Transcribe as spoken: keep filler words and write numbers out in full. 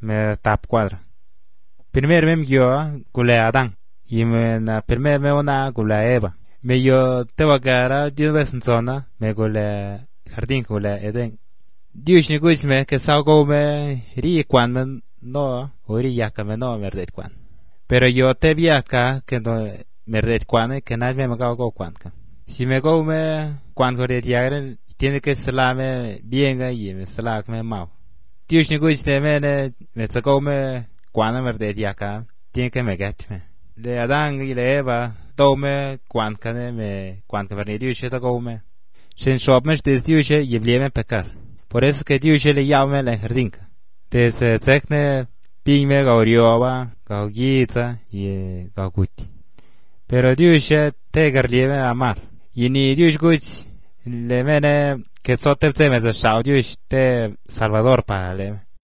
me tap cuadra. Primer mem yo gule Adán y me na primer me una gule Eva. Me yo te va cara Dios ves zona me gule jardín gule Eden. Dios ni guis me que salgo me ri cuan me no ori ya que me no merdet cuan. Pero yo te vi acá que no merdet cuan que nadie me me go cuan. Si me go me cuan go de tiagren tiene que salame bien y me salag me mau. Dios ni guis de me me sago me cuan merdet ya acá tiene que me get me. Le Adán y le Eva tome cuan que me cuan que verne Dios te go me. Sin shopmes de Dios y bleme pecar. Por eso que Dios le llama la jardín. Desde techne pime gaurioba, gauguita y gauguti. Pero Dios te garlieve amar. Y ni Dios guis le mene que sote te me shao Dios te Salvador para le.